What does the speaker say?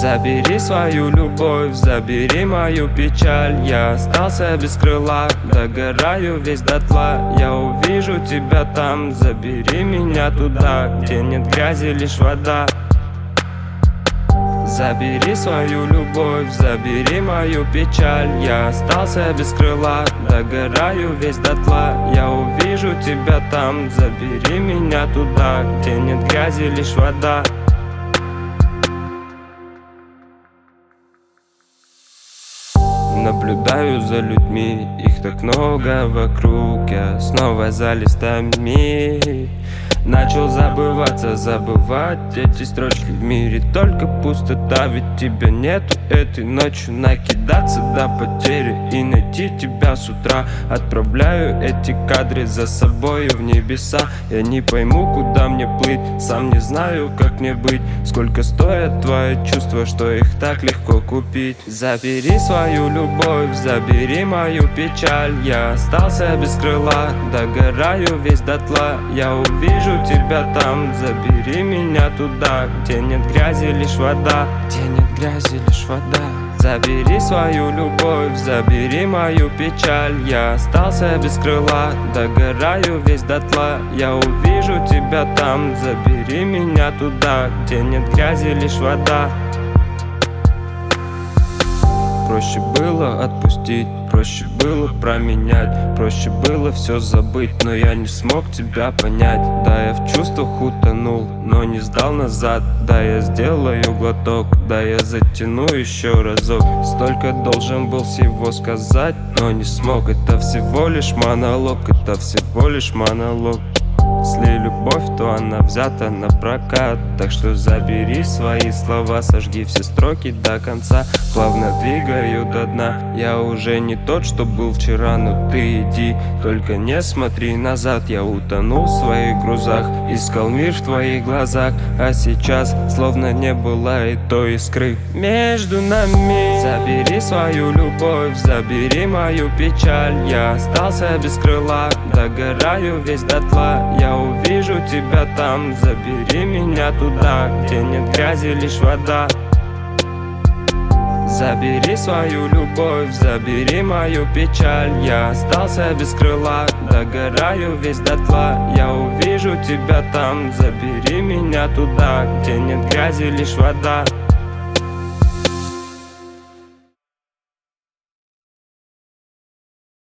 Забери свою любовь, забери мою печаль. Я остался без крыла, догораю весь дотла. Я увижу тебя там, забери меня туда, где нет грязи, лишь вода. Забери свою любовь, забери мою печаль. Я остался без крыла, догораю весь дотла. Я увижу тебя там, забери меня туда, где нет грязи, лишь вода. Наблюдаю за людьми, их так много вокруг. Я снова за листами начал забывать эти строчки. В мире только пустота, ведь тебя нету. Этой ночью накидаться до потери и найти тебя с утра. Отправляю эти кадры за собой в небеса. Я не пойму, куда мне плыть, сам не знаю, как мне быть. Сколько стоят твои чувства, что их так легко купить. Забери свою любовь, забери мою печаль. Я остался без крыла, догораю весь дотла. Я увижу тебя там, забери меня туда, где нет грязи, лишь вода, где нет грязи, лишь вода. Забери свою любовь, забери мою печаль. Я остался без крыла, догораю весь дотла. Я увижу тебя там, забери меня туда, где нет грязи, лишь вода. Проще было отпустить, проще было променять, проще было все забыть, но я не смог тебя понять. Да, я в чувствах утонул, но не сдал назад. Да, я сделаю глоток, да, я затяну еще разок. Столько должен был всего сказать, но не смог. Это всего лишь монолог, это всего лишь монолог. Если любовь, то она взята на прокат. Так что забери свои слова, сожги все строки до конца. Плавно двигаю до дна. Я уже не тот, что был вчера, но ты иди, только не смотри назад. Я утонул в своих грузах, искал мир в твоих глазах. А сейчас словно не было и той искры между нами. Забери свою любовь, забери мою печаль. Я остался без крыла, догораю весь дотла. Я увижу тебя там, забери меня туда, где нет грязи, лишь вода. Забери свою любовь, забери мою печаль. Я остался без крыла, догораю весь дотла. Я увижу тебя там, забери меня туда, где нет грязи, лишь вода.